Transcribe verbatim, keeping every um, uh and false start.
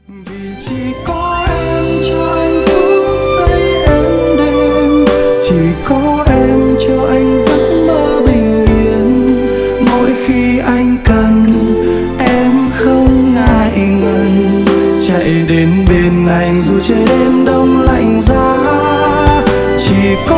Vì chỉ có em cho anh phút giây em đêm, chỉ có em cho anh giấc mơ bình yên. Mỗi khi anh cần em không ngại ngần, chạy đến bên anh dù trời đêm đông lạnh giá. Chỉ có